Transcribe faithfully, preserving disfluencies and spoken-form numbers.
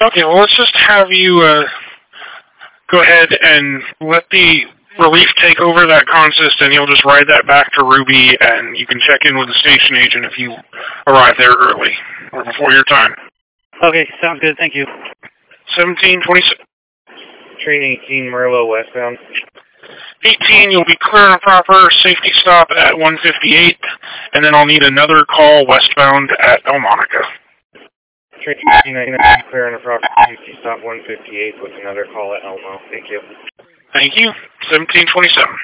Okay, well, let's just have you uh, go ahead and let the relief take over that consist, and you'll just ride that back to Ruby, and you can check in with the station agent if you arrive there early or before your time. Okay, sounds good. Thank you. seventeen twenty-six. Train eighteen, Merlo westbound. eighteen, you'll be clear and proper safety stop at one fifty-eight, and then I'll need another call westbound at El Monica. Train eighteen, I can clear and proper safety stop one fifty-eight with another call at Elmo. Thank you. Thank you. seventeen twenty-seven.